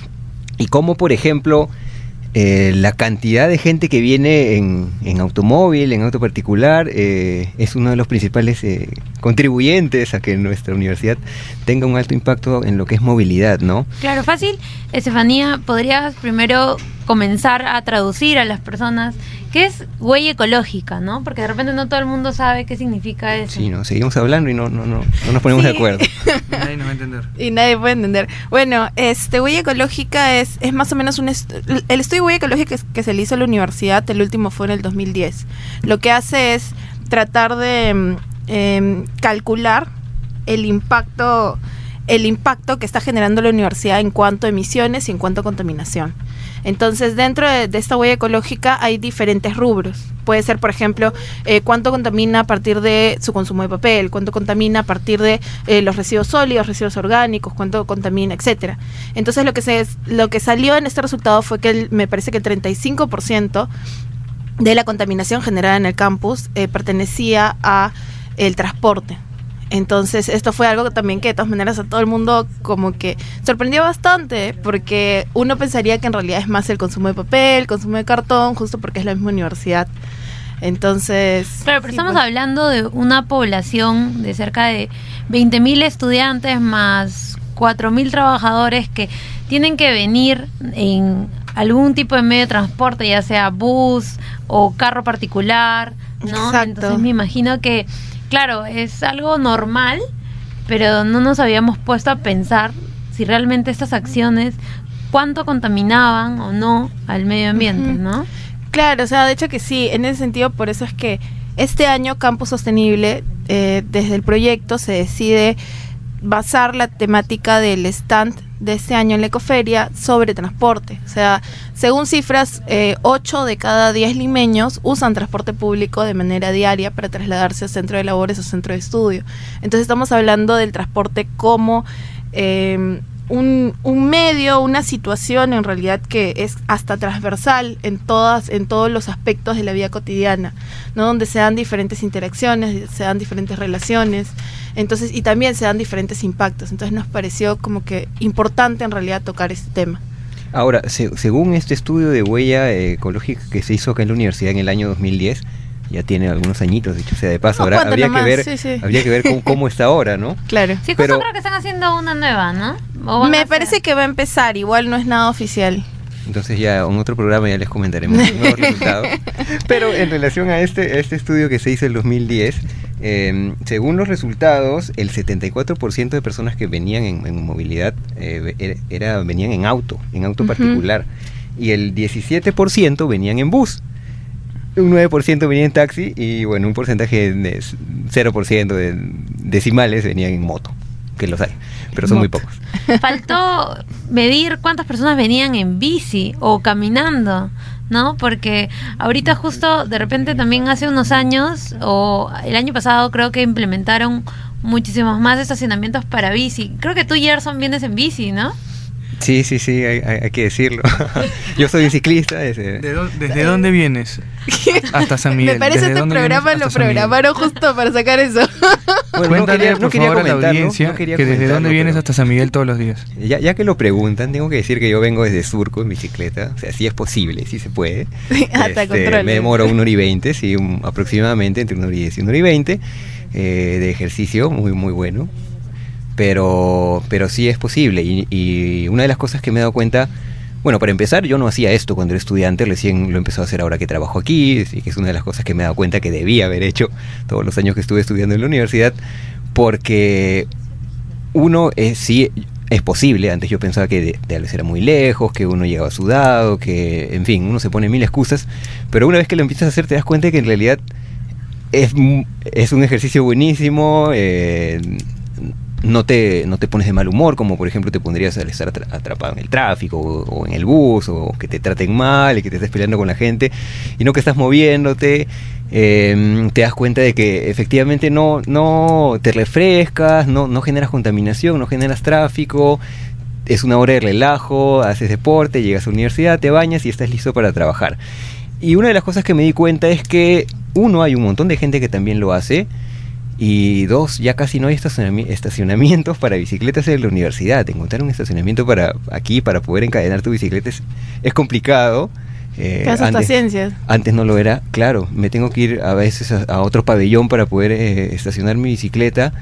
y cómo, por ejemplo, eh, la cantidad de gente que viene en, en automóvil, en auto particular, eh, es uno de los principales eh, contribuyentes a que nuestra universidad tenga un alto impacto en lo que es movilidad, ¿no? Claro, fácil. Estefanía, ¿podrías primero comenzar a traducir a las personas qué es huella ecológica, ¿no? Porque de repente no todo el mundo sabe qué significa eso. Sí, no, seguimos hablando y no, no, no, no nos ponemos Sí. de acuerdo. Nadie nos va a entender. Y nadie puede entender. Bueno, este huella ecológica es, es más o menos un est- el estudio de huella ecológica que se le hizo a la universidad, el último fue en el dos mil diez. Lo que hace es tratar de mm, em, calcular el impacto el impacto que está generando la universidad en cuanto a emisiones y en cuanto a contaminación. Entonces, dentro de, de esta huella ecológica hay diferentes rubros. Puede ser, por ejemplo, eh, cuánto contamina a partir de su consumo de papel, cuánto contamina a partir de eh, los residuos sólidos, residuos orgánicos, cuánto contamina, etcétera. Entonces, lo que se lo que salió en este resultado fue que el, me parece que el treinta y cinco por ciento de la contaminación generada en el campus eh, pertenecía a el transporte. Entonces esto fue algo que también que de todas maneras a todo el mundo como que sorprendió bastante, porque uno pensaría que en realidad es más el consumo de papel, el consumo de cartón, justo porque es la misma universidad. Entonces... Claro, pero sí, estamos pues. hablando de una población de cerca de veinte mil estudiantes más cuatro mil trabajadores que tienen que venir en algún tipo de medio de transporte, ya sea bus o carro particular, ¿no? Exacto. Entonces me imagino que, claro, es algo normal, pero no nos habíamos puesto a pensar si realmente estas acciones, cuánto contaminaban o no al medio ambiente, Ujú. ¿no? Claro, o sea, de hecho que sí, en ese sentido, por eso es que este año Campus Sostenible, eh, desde el proyecto se decide basar la temática del stand de este año en la Ecoferia sobre transporte. O sea, según cifras, eh, ocho de cada diez limeños usan transporte público de manera diaria para trasladarse al centro de labores o centro de estudio. Entonces estamos hablando del transporte como eh, un, un medio, una situación en realidad que es hasta transversal en todas, en todos los aspectos de la vida cotidiana, ¿no? Donde se dan diferentes interacciones, se dan diferentes relaciones, entonces, y también se dan diferentes impactos. Entonces nos pareció como que importante en realidad tocar este tema. Ahora, se, según este estudio de huella eh, ecológica que se hizo acá en la universidad en el año dos mil diez, ya tiene algunos añitos, dicho sea de paso, No, ahora habría que nomás, ver, sí, sí. habría que ver cómo, cómo está ahora, ¿no? Claro. Sí, justo Pero- creo que están haciendo una nueva, ¿no? ¿O van a Me hacer? parece que va a empezar, igual no es nada oficial. Entonces ya en otro programa ya les comentaremos los nuevos resultados. Pero en relación a este, a este estudio que se hizo en dos mil diez, eh, según los resultados, el setenta y cuatro por ciento de personas que venían en, en movilidad eh, era, era- venían en auto, en auto Ujú. particular, y el diecisiete por ciento venían en bus. Un nueve por ciento venía en taxi y bueno, un porcentaje de cero por ciento de decimales venían en moto, que los hay, pero son muy Moto. pocos. Faltó medir cuántas personas venían en bici o caminando, ¿no? Porque ahorita justo de repente también hace unos años o el año pasado creo que implementaron muchísimos más estacionamientos para bici. Creo que tú, Gerson, vienes en bici, ¿no? Sí, sí, sí, hay, hay- hay que decirlo. Yo soy un ciclista. Desde, ¿De dó- ¿Desde dónde vienes? Hasta San Miguel. Me parece ¿Desde este dónde vienes programa hasta lo San Miguel? programaron justo para sacar eso. Bueno, no Cuéntale, quería- por no quería favor, a la comentarlo, audiencia no quería que desde comentarlo, dónde vienes pero- hasta San Miguel todos los días. Ya, ya que lo preguntan, tengo que decir que yo vengo desde Surco en bicicleta. O sea, sí es posible, sí se puede. Hasta Este, controles. me demoro una hora y veinte, sí, un- aproximadamente entre una hora y diez y una hora y veinte eh, de ejercicio, muy, muy bueno. Pero, pero sí es posible. Y, y una de las cosas que me he dado cuenta, bueno, para empezar, yo no hacía esto cuando era estudiante, recién lo empezó a hacer ahora que trabajo aquí, así que es una de las cosas que me he dado cuenta que debía haber hecho todos los años que estuve estudiando en la universidad, porque uno es, sí es posible. Antes yo pensaba que de, de era muy lejos, que uno llegaba sudado, que en fin, uno se pone mil excusas, pero una vez que lo empiezas a hacer te das cuenta que en realidad es, mu- es un ejercicio buenísimo. eh, no te, no te pones de mal humor, como por ejemplo te pondrías al estar atra- atrapado en el tráfico o, o en el bus, o que te traten mal y que te estés peleando con la gente, y no que estás moviéndote. eh, te das cuenta de que efectivamente no, no te refrescas, no, no generas contaminación, no generas tráfico, es una hora de relajo, haces deporte, llegas a la universidad, te bañas y estás listo para trabajar. Y una de las cosas que me di cuenta es que, uno, hay un montón de gente que también lo hace, y dos, ya casi no hay estacionami- estacionamientos para bicicletas en la universidad. Encontrar un estacionamiento para aquí, para poder encadenar tu bicicleta, es, es complicado. Eh, Te haces hasta antes, ciencias. antes no lo era, claro. Me tengo que ir a veces a, a otro pabellón para poder eh, estacionar mi bicicleta.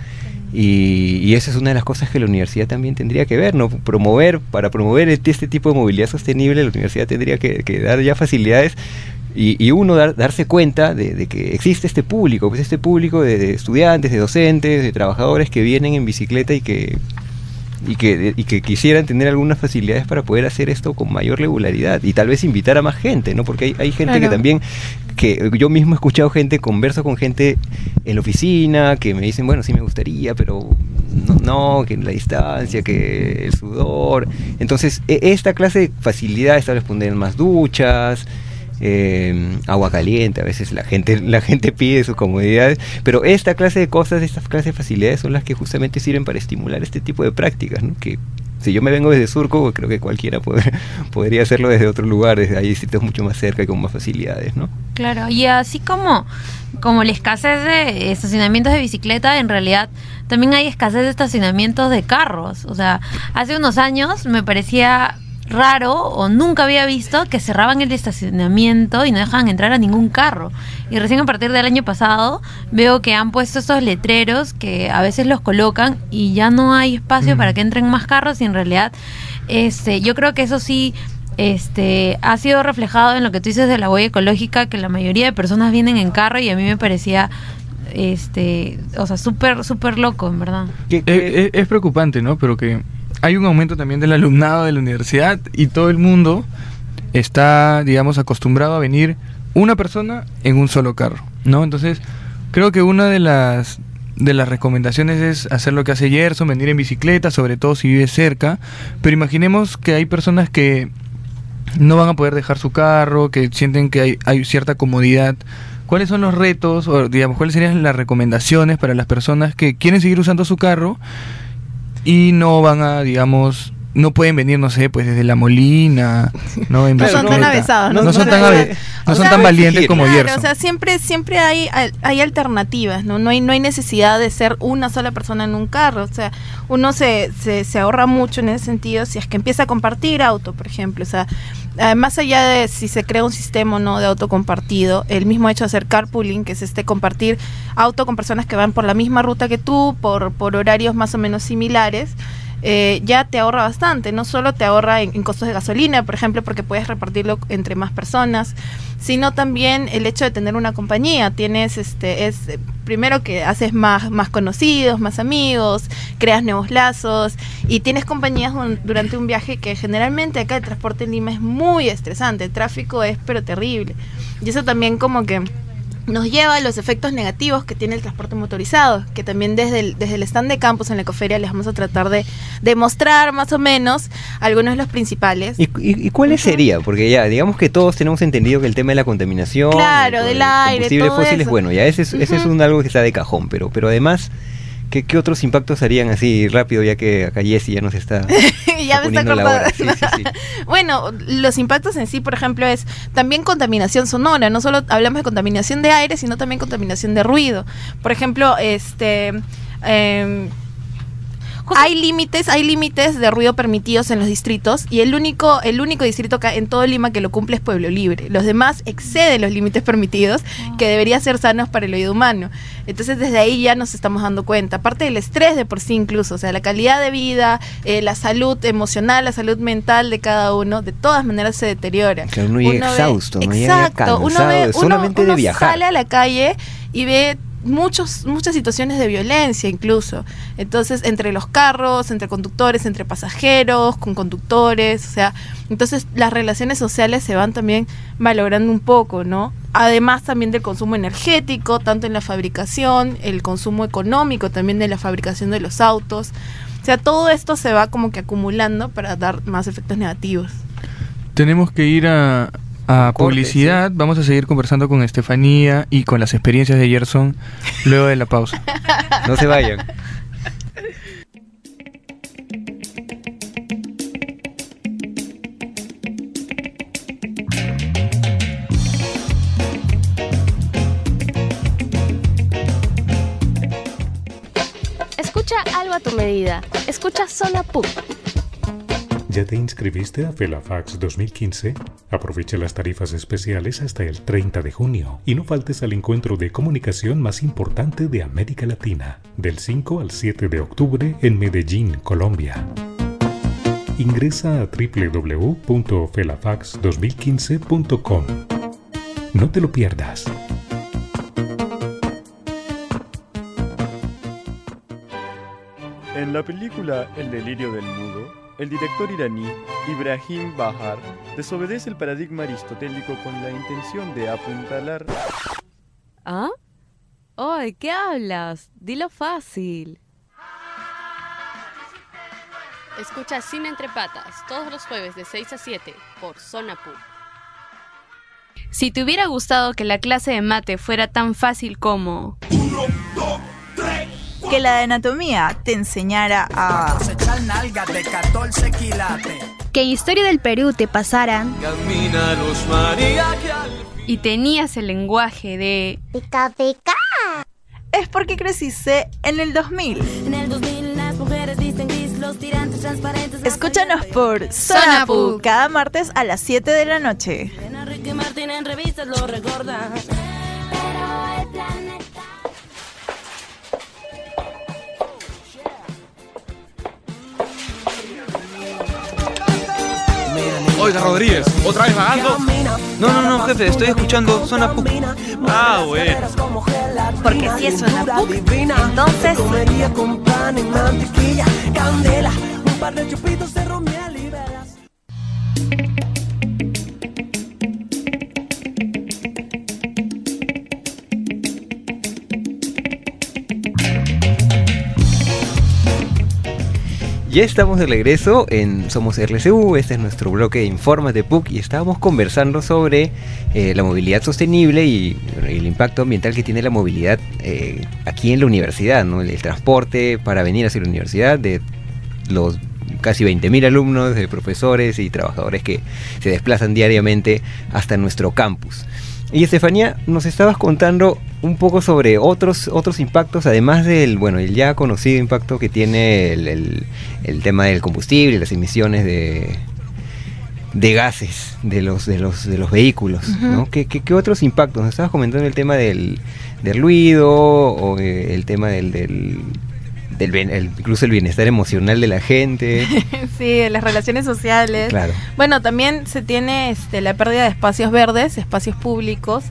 Y, y esa es una de las cosas que la universidad también tendría que ver, ¿no? Promover, para promover este, este tipo de movilidad sostenible, la universidad tendría que, que dar ya facilidades. Y, y uno dar, darse cuenta de, de que existe este público, pues este público de, de estudiantes, de docentes, de trabajadores que vienen en bicicleta y que, y que y que quisieran tener algunas facilidades para poder hacer esto con mayor regularidad y tal vez invitar a más gente, ¿no? Porque hay, hay gente Claro. que también, que yo mismo he escuchado gente, converso con gente en la oficina que me dicen, bueno, sí me gustaría, pero no, no, que la distancia, que el sudor. Entonces, e- esta clase de facilidades, tal vez poner más duchas, eh, agua caliente, a veces la gente la gente pide sus comodidades, pero esta clase de cosas, estas clases de facilidades son las que justamente sirven para estimular este tipo de prácticas, ¿no? Que si yo me vengo desde Surco, creo que cualquiera puede- podría hacerlo desde otro lugar, desde hay sitios mucho más cerca y con más facilidades, ¿no? Claro, y así como, como la escasez de estacionamientos de bicicleta, en realidad también hay escasez de estacionamientos de carros. O sea, hace unos años me parecía raro o nunca había visto que cerraban el estacionamiento y no dejaban entrar a ningún carro. Y recién a partir del año pasado veo que han puesto estos letreros que a veces los colocan y ya no hay espacio Mm. para que entren más carros, y en realidad este yo creo que eso sí este ha sido reflejado en lo que tú dices de la huella ecológica, que la mayoría de personas vienen en carro, y a mí me parecía este o sea súper súper loco, en verdad. Es, es- es preocupante, ¿no? Pero que hay un aumento también del alumnado de la universidad y todo el mundo está, digamos, acostumbrado a venir una persona en un solo carro, ¿no? Entonces, creo que una de las de las recomendaciones es hacer lo que hace Gerson, venir en bicicleta, sobre todo si vive cerca, pero imaginemos que hay personas que no van a poder dejar su carro, que sienten que hay, hay cierta comodidad. ¿Cuáles son los retos, o digamos, cuáles serían las recomendaciones para las personas que quieren seguir usando su carro y no van a, digamos, no pueden venir, no sé, pues desde La Molina, ¿no? En no son tan bicicleta. avesados, no, no, no son no, tan, no, ave- no o son sea, tan valientes como claro, Gerson. o sea, siempre siempre hay hay alternativas, ¿no? No hay no hay necesidad de ser una sola persona en un carro, o sea, uno se, se, se ahorra mucho en ese sentido si es que empieza a compartir auto, por ejemplo, o sea, eh, más allá de si se crea un sistema o no de auto compartido, el mismo hecho de hacer carpooling, que es este compartir auto con personas que van por la misma ruta que tú, por por horarios más o menos similares. Eh, ya te ahorra bastante, no solo te ahorra en, en costos de gasolina, por ejemplo, porque puedes repartirlo entre más personas, sino también el hecho de tener una compañía. Tienes, este, es eh, primero que haces más, más conocidos, más amigos, creas nuevos lazos y tienes compañías un, durante un viaje que generalmente acá el transporte en Lima es muy estresante, el tráfico es pero terrible y eso también como que nos lleva a los efectos negativos que tiene el transporte motorizado, que también desde el, desde el stand de campus en la Ecoferia les vamos a tratar de, de mostrar más o menos algunos de los principales. ¿Y, y, y cuáles serían? Porque ya, digamos que todos tenemos entendido que el tema de la contaminación, claro, el, del el aire, combustibles todo fósiles, eso. bueno, ya ese es, ese es Ujú. un algo que está de cajón, pero, pero además, ¿qué, ¿qué otros impactos harían así rápido, ya que acá Jessie ya nos está, Ya me está poniendo la cortando. hora? Sí, sí, sí. Bueno, los impactos en sí, por ejemplo, es también contaminación sonora. No solo hablamos de contaminación de aire, sino también contaminación de ruido. Por ejemplo, este... Eh, hay límites, hay límites de ruido permitidos en los distritos y el único, el único distrito acá en todo Lima que lo cumple es Pueblo Libre. Los demás exceden los límites permitidos que deberían ser sanos para el oído humano. Entonces desde ahí ya nos estamos dando cuenta. Aparte del estrés de por sí incluso, o sea, la calidad de vida, eh, la salud emocional, la salud mental de cada uno, de todas maneras se deteriora. Que uno llega ve- exhausto, no llega exacto, uno cansado, ve, uno, solamente uno de viajar. sale a la calle y ve muchos muchas situaciones de violencia incluso. Entonces, entre los carros, entre conductores, entre pasajeros, con conductores, o sea, entonces las relaciones sociales se van también valorando un poco, ¿no? Además también del consumo energético, tanto en la fabricación, el consumo económico también de la fabricación de los autos. O sea, todo esto se va como que acumulando para dar más efectos negativos. Tenemos que ir a, a publicidad. Vamos a seguir conversando con Estefanía y con las experiencias de Gerson luego de la pausa. No se vayan. Escucha algo a tu medida. Escucha Zona P U C. ¿Ya te inscribiste a Felafax dos mil quince? Aprovecha las tarifas especiales hasta el treinta de junio y no faltes al encuentro de comunicación más importante de América Latina, del cinco al siete de octubre en Medellín, Colombia. Ingresa a doble u doble u doble u punto felafax dos mil quince punto com. No te lo pierdas. En la película El delirio del mudo, el director iraní Ibrahim Bahar desobedece el paradigma aristotélico con la intención de apuntalar... ¿Ah? Oh, ¿de qué hablas? Dilo fácil. Escucha Cine Entre Patas todos los jueves de seis a siete por Zona P U C. Si te hubiera gustado que la clase de mate fuera tan fácil como... Que la de anatomía te enseñara a... Que Historia del Perú te pasara... Y tenías el lenguaje de... Pica, pica. Es porque creciste en el dos mil. En el dos mil las mujeres visten gris, los tirantes transparentes. Escúchanos por Zona P U cada martes a las siete de la noche. Enrique Martín en revistas lo recorda. Pero el planeta... Oiga, Rodríguez, ¿otra vez vagando? No, no, no, jefe, estoy escuchando Zona P U C. Ah, bueno. Porque si es Zona P U C, entonces... Comería con pan y mantequilla, candela, un par de chupitos de romiel y velas. Ya estamos de regreso en Somos R C U, este es nuestro bloque de Infórmate P U C y estábamos conversando sobre eh, la movilidad sostenible y, bueno, y el impacto ambiental que tiene la movilidad eh, aquí en la universidad, ¿no? El, el transporte para venir hacia la universidad de los casi veinte mil alumnos, de profesores y trabajadores que se desplazan diariamente hasta nuestro campus. Y Estefanía, nos estabas contando un poco sobre otros otros impactos, además del, bueno, el ya conocido impacto que tiene el, el, el tema del combustible, las emisiones de, de gases de los de los de los vehículos, uh-huh. ¿no? ¿Qué, qué, ¿Qué otros impactos? Nos estabas comentando el tema del, del ruido o eh, el tema del, del, del el, incluso el bienestar emocional de la gente. Sí, las relaciones sociales. Claro. Bueno, también se tiene este, la pérdida de espacios verdes, espacios públicos,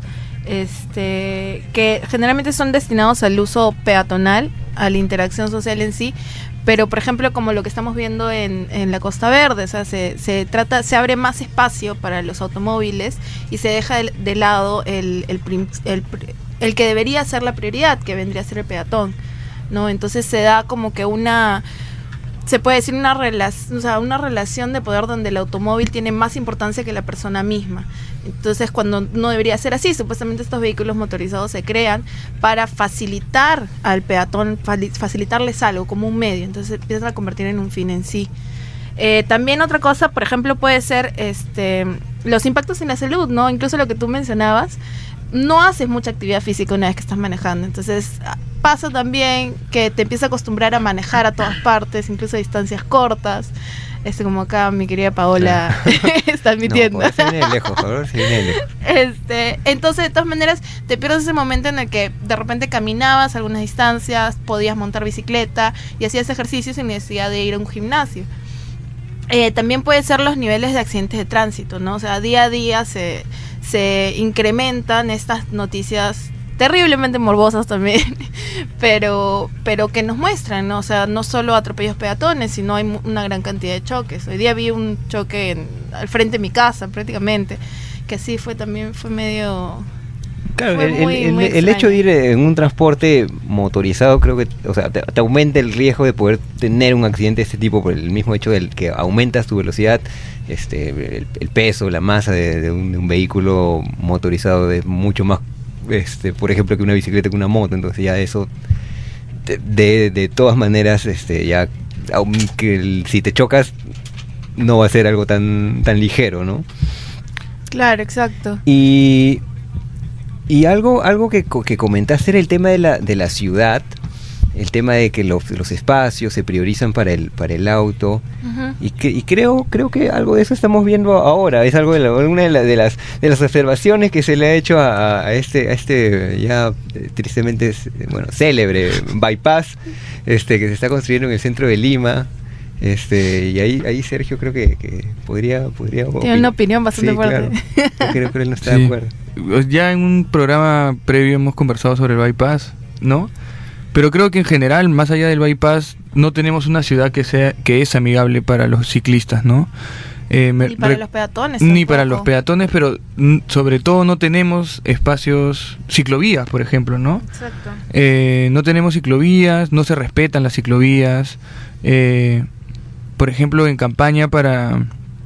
este, que generalmente son destinados al uso peatonal, a la interacción social en sí, pero por ejemplo como lo que estamos viendo en, en la Costa Verde, o sea, se, se trata, se abre más espacio para los automóviles y se deja de, de lado el, el, el, el, el que debería ser la prioridad, que vendría a ser el peatón, ¿no? Entonces se da como que una, se puede decir una relación, o sea, una relación de poder donde el automóvil tiene más importancia que la persona misma. Entonces, cuando no debería ser así, supuestamente estos vehículos motorizados se crean para facilitar al peatón, facilitarles algo como un medio, entonces se empiezan a convertir en un fin en sí. Eh, también otra cosa, por ejemplo, puede ser este los impactos en la salud, ¿no? Incluso lo que tú mencionabas, no haces mucha actividad física una vez que estás manejando, entonces pasa también que te empiezas a acostumbrar a manejar a todas partes, incluso a distancias cortas, este como acá mi querida Paola está admitiendo. No, se viene de lejos, por favor, se viene de lejos. Este, entonces, de todas maneras, te pierdes ese momento en el que de repente caminabas algunas distancias, podías montar bicicleta y hacías ejercicio sin necesidad de ir a un gimnasio. Eh, también puede ser los niveles de accidentes de tránsito, ¿no? O sea, día a día se, se incrementan estas noticias terriblemente morbosas también, pero pero que nos muestran, ¿no? O sea, no solo atropellos peatones, sino hay una gran cantidad de choques. Hoy día vi un choque en, al frente de mi casa, prácticamente, que sí fue también, fue medio... Claro, fue el, muy, el, muy el hecho de ir en un transporte motorizado creo que, o sea, te, te aumenta el riesgo de poder tener un accidente de este tipo por el mismo hecho del que aumentas tu velocidad, este, el, el peso, la masa de, de, un, de un vehículo motorizado es mucho más, este, por ejemplo, que una bicicleta, que una moto, entonces ya eso de, de, de todas maneras, este, ya aunque el, si te chocas no va a ser algo tan tan ligero, ¿no? Claro, exacto. Y Y algo algo que, que comentaste era el tema de la de la ciudad, el tema de que los, los espacios se priorizan para el para el auto, uh-huh. y que y creo creo que algo de eso estamos viendo ahora, es algo de la, una de, la, de las de las observaciones que se le ha hecho a, a este a este ya eh, tristemente bueno célebre bypass este que se está construyendo en el centro de Lima. Este, y ahí, ahí Sergio creo que, que podría, podría tiene una opinión bastante sí, fuerte. Claro. Creo que él no está sí. de acuerdo. Ya en un programa previo hemos conversado sobre el bypass, ¿no? Pero creo que en general, más allá del bypass, no tenemos una ciudad que sea que es amigable para los ciclistas, ¿no? Eh, me, ni para re, los peatones. Ni tampoco. para los peatones, pero n- sobre todo no tenemos espacios, ciclovías, por ejemplo, ¿no? Exacto. Eh, no tenemos ciclovías, no se respetan las ciclovías. Eh, por ejemplo, en campaña para,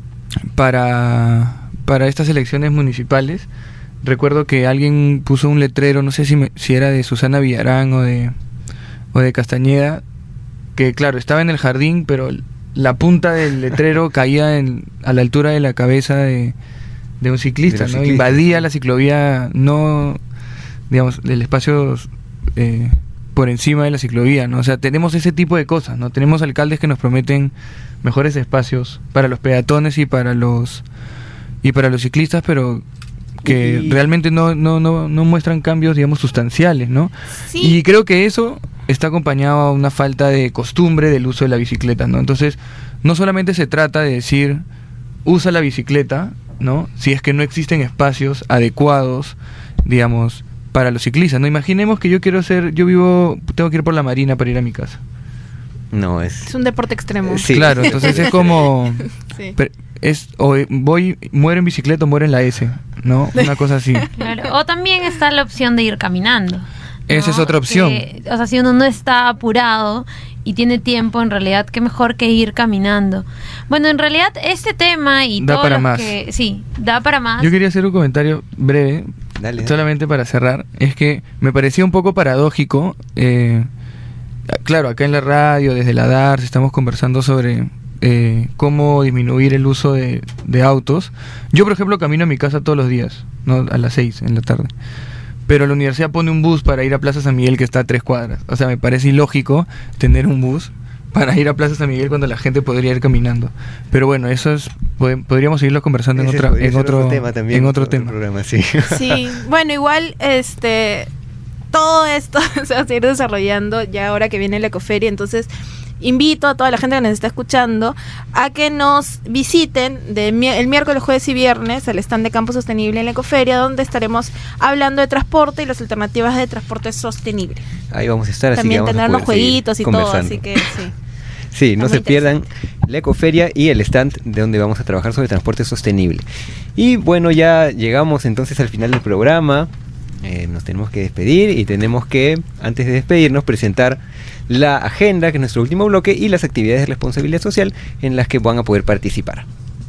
para, para estas elecciones municipales, recuerdo que alguien puso un letrero, no sé si, me, si era de Susana Villarán o de, o de Castañeda, que claro, estaba en el jardín, pero la punta del letrero caía en, a la altura de la cabeza de, de un ciclista, de ¿no? Ciclistas. Invadía la ciclovía, no, digamos, del espacio eh, por encima de la ciclovía, ¿no? O sea, tenemos ese tipo de cosas, ¿no? Tenemos alcaldes que nos prometen mejores espacios para los peatones y para los y para los ciclistas, pero que y... realmente no, no, no, no muestran cambios, digamos, sustanciales, ¿no? Sí. Y creo que eso está acompañado a una falta de costumbre del uso de la bicicleta, ¿no? Entonces, no solamente se trata de decir, usa la bicicleta, ¿no? Si es que no existen espacios adecuados, digamos, para los ciclistas, ¿no? Imaginemos que yo quiero hacer, yo vivo, tengo que ir por la Marina para ir a mi casa. No, es... Es un deporte extremo. Sí. Claro, entonces es como... Sí. Es, o voy, muero en bicicleta o muero en la S, ¿no? Una cosa así. Claro. O también está la opción de ir caminando, ¿no? Esa es otra opción. Que, o sea, si uno no está apurado y tiene tiempo, en realidad, qué mejor que ir caminando. Bueno, en realidad, este tema y Da todo para lo más. que... Sí, da para más. Yo quería hacer un comentario breve, Dale, solamente para cerrar. Es que me parecía un poco paradójico. Eh, claro, acá en la radio, desde la D A R S, estamos conversando sobre eh, cómo disminuir el uso de, de autos. Yo, por ejemplo, camino a mi casa todos los días, ¿no? A las seis en la tarde. Pero la universidad pone un bus para ir a Plaza San Miguel que está a tres cuadras. O sea, me parece ilógico tener un bus para ir a Plaza San Miguel cuando la gente podría ir caminando. Pero bueno, eso es, pod- podríamos seguirlo conversando en, Ese otra, podría en ser otro, otro tema también, en otro otro tema. programa, sí. Sí, bueno, igual este todo esto se va a seguir desarrollando ya ahora que viene la Ecoferia, entonces invito a toda la gente que nos está escuchando a que nos visiten de mi- el miércoles, jueves y viernes al stand de Campo Sostenible en la Ecoferia, donde estaremos hablando de transporte y las alternativas de transporte sostenible. Ahí vamos a estar, así También que vamos tener a los poder seguir jueguitos y todo, conversando. así que sí. Sí, no Está se muy pierdan la Ecoferia y el stand de donde vamos a trabajar sobre transporte sostenible. Y bueno, ya llegamos entonces al final del programa. Eh, nos tenemos que despedir y tenemos que, antes de despedirnos, presentar la agenda, que es nuestro último bloque, y las actividades de responsabilidad social en las que van a poder participar.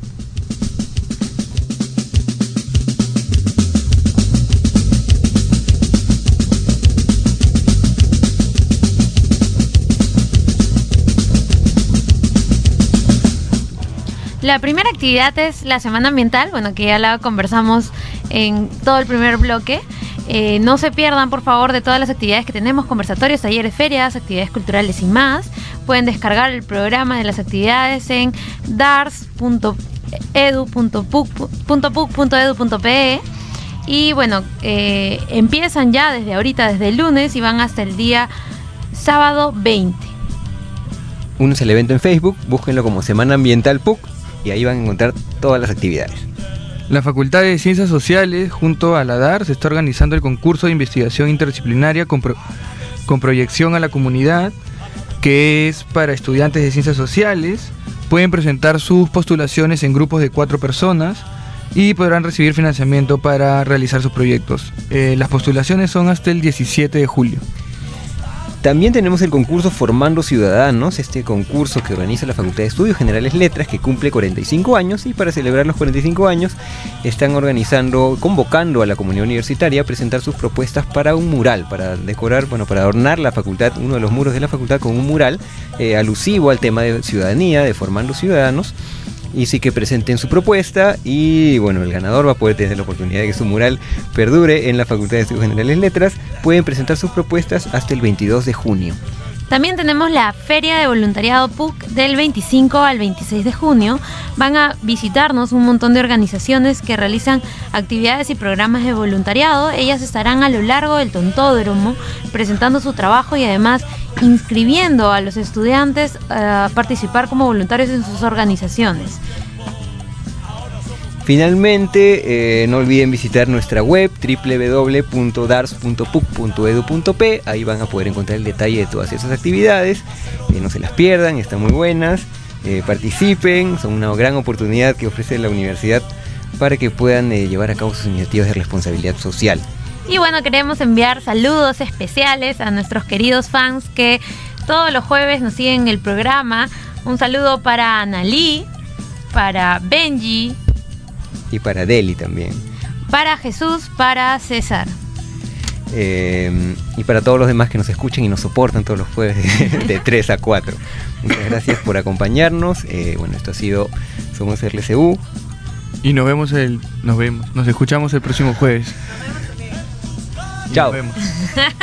La primera actividad es la Semana Ambiental, bueno, que ya la conversamos en todo el primer bloque. Eh, no se pierdan, por favor, de todas las actividades que tenemos, conversatorios, talleres, ferias, actividades culturales y más. Pueden descargar el programa de las actividades en dars punto edu punto puc punto edu punto pe. Y bueno, eh, empiezan ya desde ahorita, desde el lunes, y van hasta el día sábado veinte. Únanse al evento en Facebook, búsquenlo como Semana Ambiental P U C y ahí van a encontrar todas las actividades. La Facultad de Ciencias Sociales, junto a la D A R S, está organizando el concurso de investigación interdisciplinaria con, pro- con proyección a la comunidad, que es para estudiantes de Ciencias Sociales. Pueden presentar sus postulaciones en grupos de cuatro personas y podrán recibir financiamiento para realizar sus proyectos. Eh, las postulaciones son hasta el diecisiete de julio. También tenemos el concurso Formando Ciudadanos, este concurso que organiza la Facultad de Estudios Generales Letras, que cumple cuarenta y cinco años, y para celebrar los cuarenta y cinco años están organizando, convocando a la comunidad universitaria a presentar sus propuestas para un mural, para decorar, bueno, para adornar la facultad, uno de los muros de la facultad con un mural eh, alusivo al tema de ciudadanía, de Formando Ciudadanos. Y sí que presenten su propuesta y bueno, el ganador va a poder tener la oportunidad de que su mural perdure en la Facultad de Estudios Generales Letras. Pueden presentar sus propuestas hasta el veintidós de junio. También tenemos la Feria de Voluntariado P U C del veinticinco al veintiséis de junio. Van a visitarnos un montón de organizaciones que realizan actividades y programas de voluntariado. Ellas estarán a lo largo del Tontódromo presentando su trabajo y además inscribiendo a los estudiantes a participar como voluntarios en sus organizaciones. Finalmente, eh, no olviden visitar nuestra web doble u doble u doble u punto dars punto puc punto edu punto pe. Ahí van a poder encontrar el detalle de todas esas actividades. Eh, no se las pierdan, están muy buenas. Eh, participen, son una gran oportunidad que ofrece la universidad para que puedan eh, llevar a cabo sus iniciativas de responsabilidad social. Y bueno, queremos enviar saludos especiales a nuestros queridos fans que todos los jueves nos siguen en el programa. Un saludo para Analí, para Benji, Y para Deli también. para Jesús, para César. Eh, y para todos los demás que nos escuchan y nos soportan todos los jueves de, de tres a cuatro. Muchas gracias por acompañarnos. Eh, bueno, esto ha sido Somos R C U. Y nos vemos el, nos vemos, nos escuchamos el próximo jueves. Y Chao. Nos vemos.